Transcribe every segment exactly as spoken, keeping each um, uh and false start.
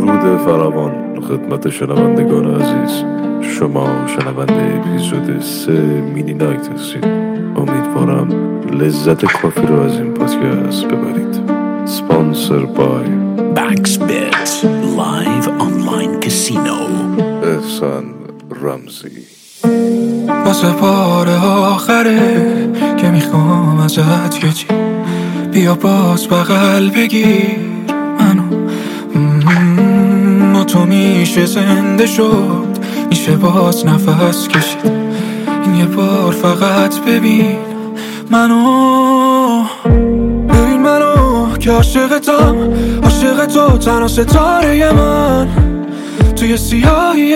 درود فراوان خدمت شنوندگان عزیز. شما شنونده اپیزود سه مینی نایت هستید. امیدوارم لذت کافی رو از این پادکست ببرید. سپانسر بای بکسبت لایو آنلاین کسینو. احسان رمزی. واسه بار آخره که میخوام ازت یه چی، بیا باز بغل بگیر منو. ما تو میشه زنده شد، میشه باز نفس کشید. این یه بار فقط ببین منو، ببین منو که عاشقتم، عاشق تو تنها ستاره من توی سیاهی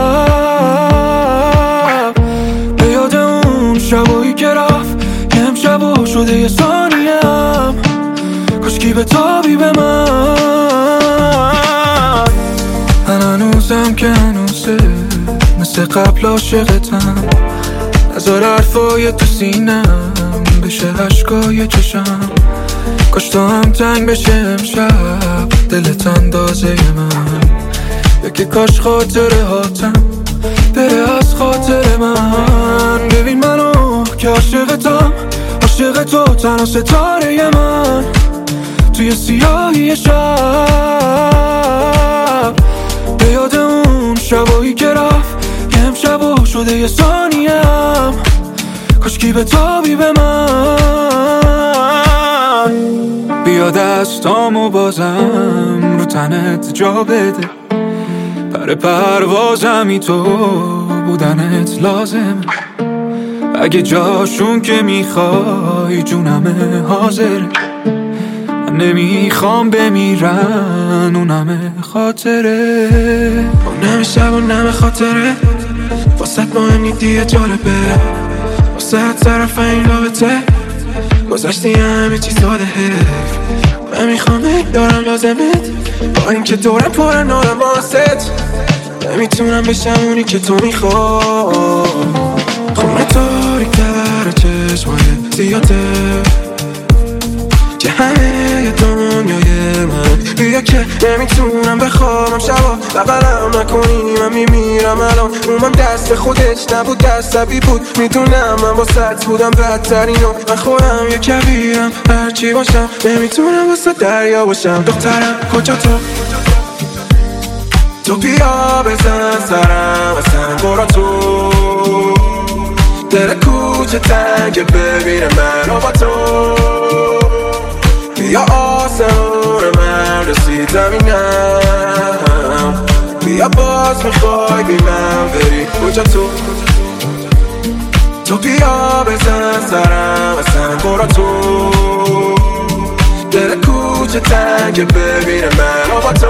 شب. به یاد اون شبایی که رفت که امشبا شده یه ثانیم، کاشکی به تابی به من. من هنوزم که هنوزه مثل قبل عاشقتم، نذار حرفای تو سینم بشه عشقای چشم. کاش تو هم تنگ بشه امشب دلت اندازه من، یا که کاش خاطره هاتم بره از خاطر من. ببین منو که عاشقتم، عاشق تو تنها ستاره من توی سیاهی شب. به یاد اون شبایی که رفت که امشبا شده یه ثانیم، کاشکی به تابی به من. بیا دستامو بازم رو تنت جا بده، پر پروازمی تو بودنت لازم. اگه جاشون که میخوای جونمه حاضر، من نمیخوام بمیرن اونمه خاطره. اونمه شب اونمه خاطره، واسه مهم نیدیه جالبه، واسه طرف این رابطه گذشتی همه چی ساده حیف. من میخوام دارم لازمت، با این که دورم پره نارم واسط. نمیتونم بشم اونی که تو میخوای. خونه تاریک در چشمای زیاده که همه یه دنیای من. بیا که نمیتونم بخوابم شبا، بغلم نکنی من میمیرم الان. اومم دست خودش نبود دستبی بود، میدونم من واسط بودم بدترینو. من خودم یه کبیرم هرچی باشم، نمیتونم واسه دریا باشم. دخترم کجا تو؟ تو بیا بزن سرم اصلا برا تو، دل کوچه تنگه ببینه من با تو. بیا آسمون من رسید زمینم، بیا باز میخوای بی من بری کجا تو؟ تو بیا بزن سرم اصلا برا تو، دل کوچه تنگه ببینه من با تو.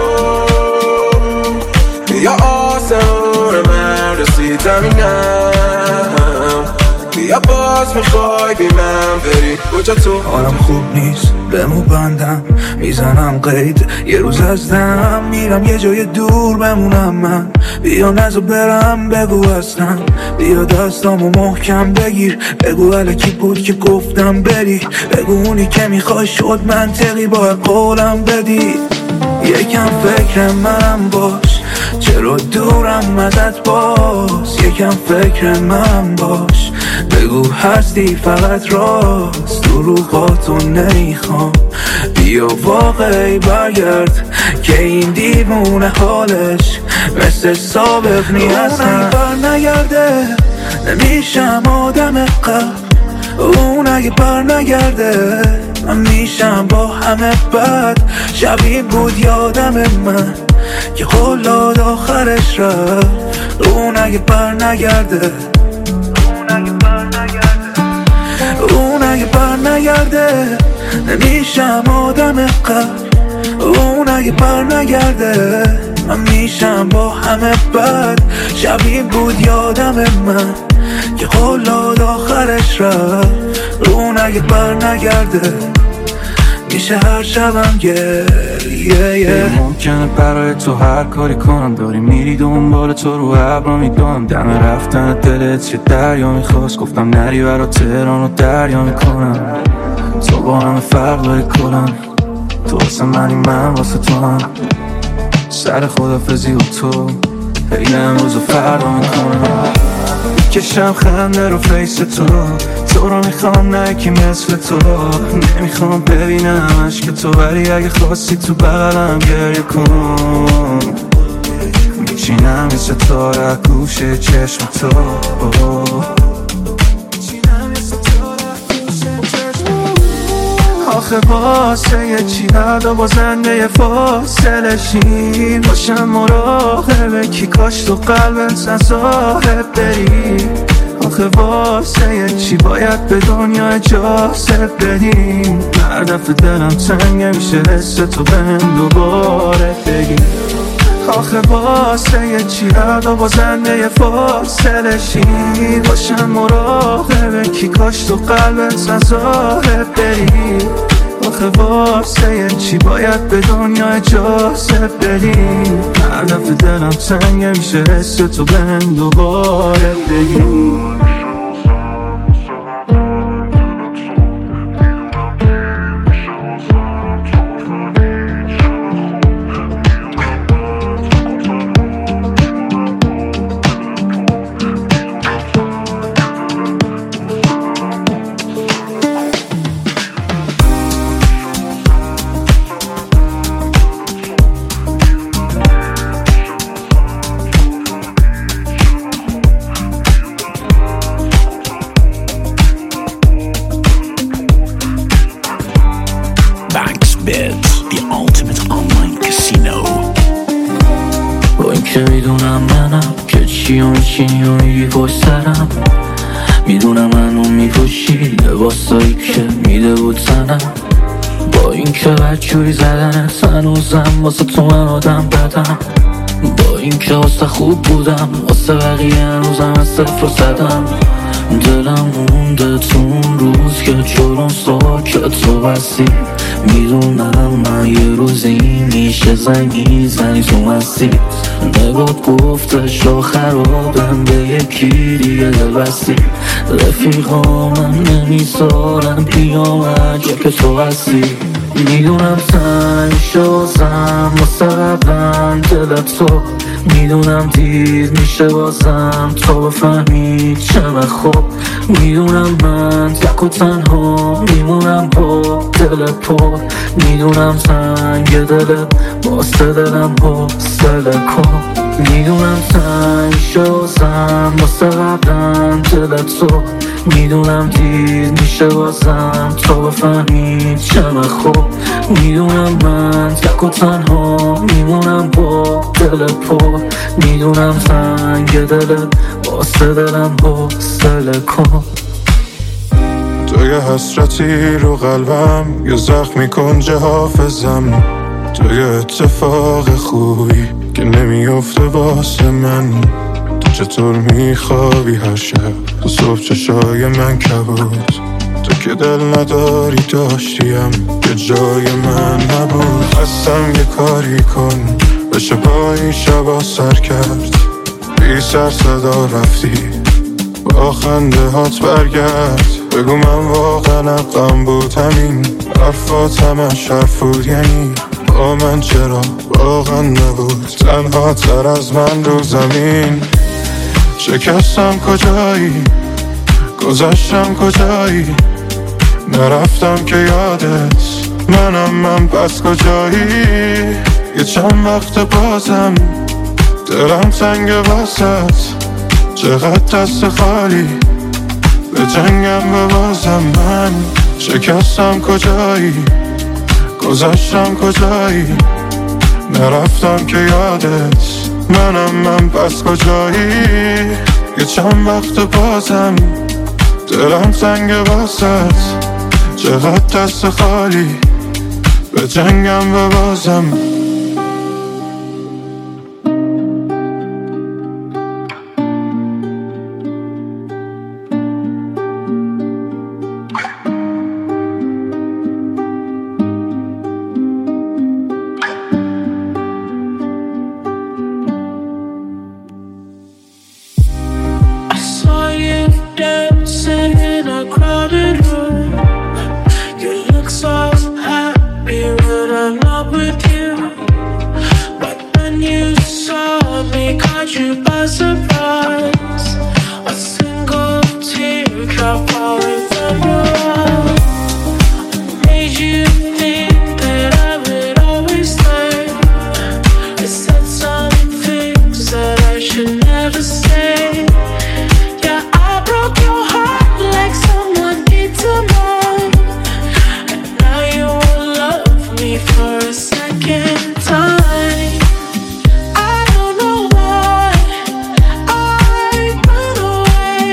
بیا آسمون من رسید زمینم، بیا باز میخوای بی من بری کجا تو؟ حالم خوب نیست بمو بندم، میزنم قید یه روز از دم، میرم یه جای دور بمونم من. بیا نزو برم بگو هستم، بیا دستامو محکم بگیر، بگو الکی بود که گفتم بری، بگو اونی که میخوای شد منطقی با قولم بدی. یکم فکر منم باش، چرا دورم ازت باز. یکم فکر من باش، بگو هستی فقط راست، دروغاتو نمیخوام. بیا واقعی برگرد که این دیوونه حالش مثل سابق نیست. اون بر نگرده نمیشم آدم قبل، اون اگه بر نگرده من میشم با همه بد. شبیه بود یادم من که خلاد آخرش رفت، اون اگه بر نگرده، اون اگه بر نگرده نمیشم آدم قبل، اون اگه بر نگرده من میشم با همه بد. شبیه بود یادم من که خلاد آخرش رفت، اون اگه بر نگرده میشه هر شبم گریه. ممکنه برای تو هر کاری کنم، داری میری دنبال تو رو ابرا میدونم. دم رفتن دلت چه دریا میخواست، گفتم نری برا تهران و دریا میکنم. تو با همه فرق داری کلم، تو واسه منی من واسه تو هم. سر خدافزی و تو هی امروز و فردا میکنم کشم خنده رو فیس تو تو رو میخوام نه کی مثل تو نمیخوام ببینم عشق تو ولی اگه خواستی تو بغلم گریه کن میچینم یه ستاره گوشه چشم تو آخه واسه یه چی هدا بازنده فاصله شی باشم مراقبه کی کاش تو قلبت نصاحب بری آخه واسه یه چی باید به دنیا اجازه بدیم هر دفعه دلم تنگه میشه حس تو بهم دوباره بگی آخه واسه یه چی هدا بازنده فاصله شی باشم مراقبه کی کاش تو قلبت نصاحب بری آخه واسه یه چی باید به دنیا اجازه بدیم هر دفعه دلم تنگه میشه حس تو بهم دوباره بگی The ultimate online casino. با این که میدونم منم که چی و میچینی و میگی پشت سرم میدونم منو میپوشی لباسایی که میده بود تنم با این که بدجوری زدنت هنوزم واسه تو من آدم بدم با این که واسه خوب بودم واسه بقیه هنوزم از صفر زدم دلم مونده تو اون روز که جلوم ساکت تو بستی میدونم من یه روزی میشه زنگی زنی تو مستی نگات گفتش را خرابم به یکی دیگه دل بستی رفیقا من نمیذارم بیام عجب که تو هستی میدونم تنگ شازم واسه قبلم دل تو میدونم دیر میشه بازم تو بفهمی چم خوب میدونم من تک و تنها میمونم با دل پر میدونم تنگ دلت واسه دلم حوصله کن میدونم تنگ شازم واسه قبلم دل تو میدونم دیر میشه بازم تو بفهمی چم خوب میدونم من تک و تنها میمونم با دل پر میدونم تنگ دلت واسه دلم حوصله کن تو یه حسرتی رو قلبم یه زخمی کنج حافظم تو یه اتفاق خوبی که نمیفته واسه من تو چطور میخوابی هر شب تو صبح چشای من کبود تو که دل نداری داشتیم که جای من نبود هستم یه کاری کن بشه پایی شبا سر کرد بی سر صدا رفتی با خنده هات برگرد بگو من واقعا حقم بود همین حرفات همش حرف بود یعنی با من چرا واقعا نبود تنها تر از من رو زمین شکستم کجایی گذشتم کجایی نرفتم که یادت منم من پس کجایی یه چند وقت بازم دلم تنگ واسط چقدر دست خالی به جنگم ببازم من شکستم کجایی گذشتم کجایی نرفتم که یادت منم من پس کجایی یه چند وقت بازم دلم تنگ واسط چقدر دست خالی به جنگم ببازم You look so happy when I'm not with you. caught you by surprise. A single teardrop falling from your eye made you think that I would always stay. It said some things that I should never say. Yeah, I broke your heart like someone did to mine. And now you will love me for a second time. I don't know why I run away.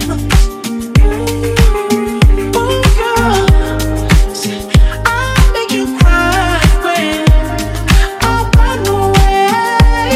Oh girl, see, I make you cry when I run away.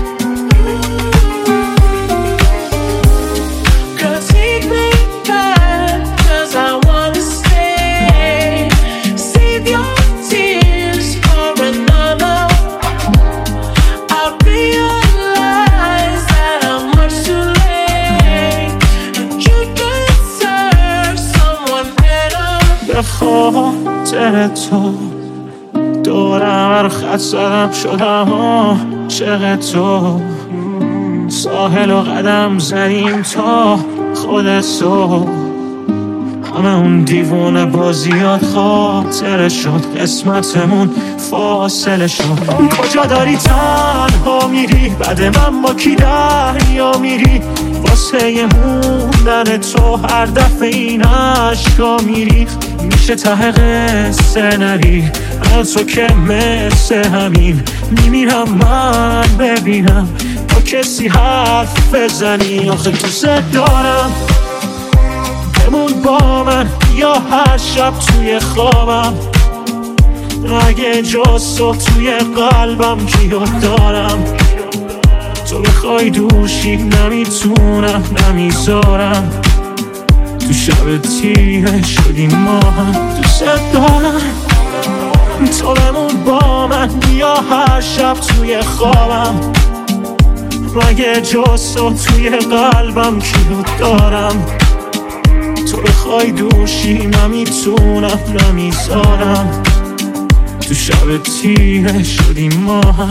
Girl, take me back, 'cause I wanna stay. Save your tears for another. I realize that I'm much too late, and you deserve someone better. به خاطر تو دورم رو خط زدم شدم عاشق تو. ساحل و قدم زدیم تا خودت تو. همه اون دیوونه بازیات خاطره شد، قسمتمون فاصله شد. کجا داری تنها میری؟ بعد من با کی دریا میری؟ واسه موندن تو هر دفعه این عشقا میری. میشه ته قصه نری از تو که مثل همین میمیرم من ببینم با کسی حرف بزنی. آخه دوست دارم بمون با من یا هر شب توی خوابم. اگه جز تو توی قلبم کیو دارم؟ تو بخوای دوشی نمیتونم نمیذارم. تو شب تیره شدیم ما هم دوست دارم. تو بمون با من یا هر شب توی خوابم. اگه جز تو توی قلبم کیو دارم؟ تو بخوای دوشی نمیتونم نمیذارم. تو شب تیره شدیم ما هم.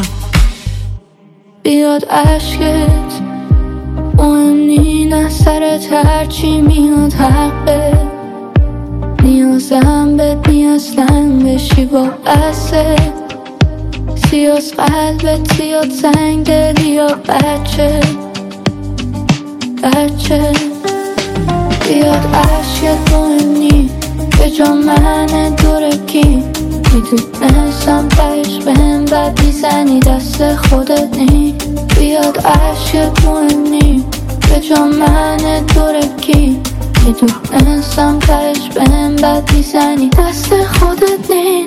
بیاد عشقت مهم نی، نه سرت هرچی میاد حقه. نیازم بهت نی اصلا بشی با بسه. سیاس قلبت زیاد سنگ دلی یا بچه بچه. بیاد عشقت مهم نی، به جا من دوره کی. میدونستم بهش بهم بد میزنی، دست خودت نی. بیاد عشقت مهم نی، به جا من دوره کی. میدونستم بهش بهم بد میزنی، دست خودت نی.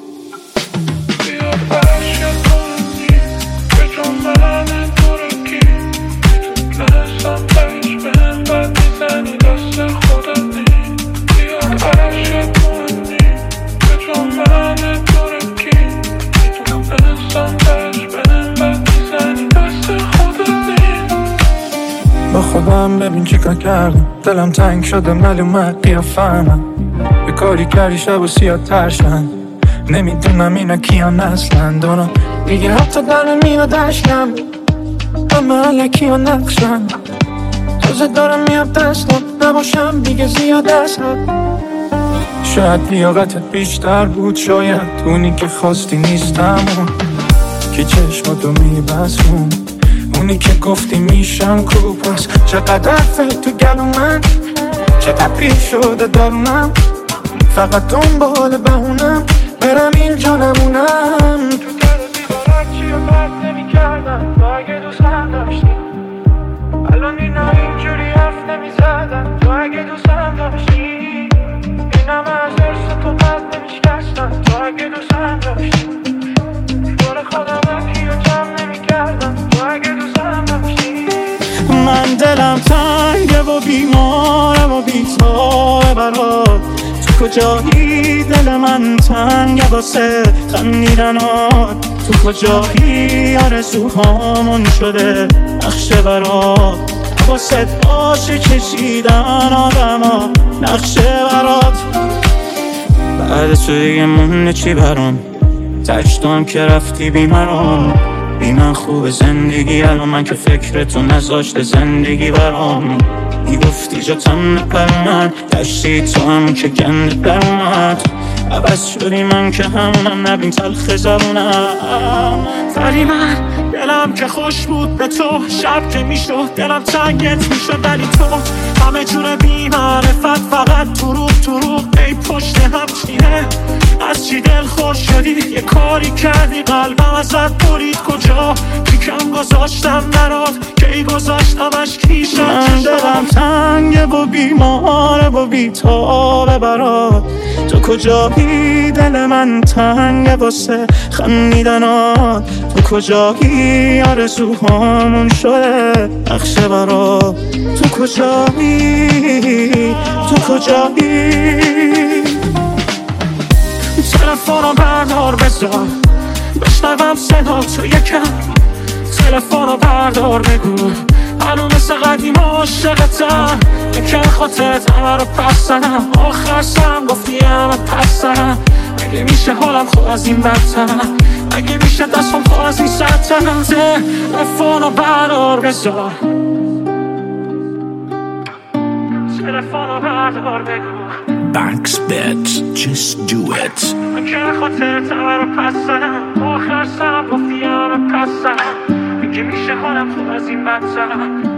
بیاد عشقت مهم نی، به جا من دوره کی. میدونستم بهش بهم بد میزنی، دست خودت نی. بیاد عشقت مهم نی، به جا من دوره کی. میدونستم بهش بهم بد میزنی، دست خودت نی. با خودم ببین چیکار کردم، دلم تنگ شده معلومه قیافه‌ام. یه کاری کردی شب و سیاه ترشن، نمیدونم اینا کیان اصلا. دارم دیگه حتی در میاد عشقم، همه علکی ها نقشن. تازه دارم میاد دستم، نباشم دیگه زیاد اصلا. شاید لیاقتت بیشتر بود، شاید اونی که خواستی نیستم. اون که چشماتو میبسمون، اونی که گفتی میشم کو. پس چقدر فکر تو گلو من، چقدر پیر شده دارونم. فقط دنبال بهونم برم اینجا نمونم. تو در دیوارت چی رو بد نمی کردم تو اگه دوستم داشتی. الان اینا اینجوری حرف نمی زدم تو اگه دوستم داشتی. اینم از ارس تو بد نمی شکستم تو اگه دوستم داشتی. دور خودم اکی رو جمع نمی کردم تو اگه دوستم داشتی. من دلم تنگه و بیمارم و بیتاره برات. تو کجایی دل من تنگه واسه خندیدنات. تو کجایی آرزوهامون شده نقشه برات. واسه باشه کشیدن آدما نقشه برات. بعد تو دیگه مونده چی برام؟ تشتم که رفتی بیمرام. بی من خوب زندگی، الان من که فکرتو نذاشته زندگی برام. میگفتی جا تن پر من، گشتی تو هم که گنده پر من. عوض شدی من که همونم، نبین تلخ زبونم. ولی من دلم که خوش بود به تو، شب که میشد دلم تنگت میشد. ولی تو همه جور بی معرفت، فقط دروغ دروغ ای پشت هم چینه. از چی دل خوش شدی؟ یه کاری کردی قلبم ازت برید. کجا کم گذاشتم برات، کی گذاشتمش کیشم. من دلم تنگه و بیماره و بیتابه برات. تو کجایی؟ دل من تنگه واسه خندیدنات. تو کجایی؟ آرزوهامون شده نقشه برات. تو کجایی؟ تو کجایی؟ تلفنو بردار بذار بشنوم صدا تو یکم. تلفنو بردار بگو هنو مثل قدیم عاشقتم. یکم خاطرت همه رو پس زنم، آخر سرم گفتی همه پس زنم. اگه میشه حالم خوب از این بدترم، اگه میشه دستم خوب از این سرترم. تلفنو بردار بذار تلفنو بردار بگو Banks Bet, just do it. اگه خاطرت همه رو پس زنم، آخر سرم گفتی همه پس زنم. اگه میشه حالم خوب از این بدترم،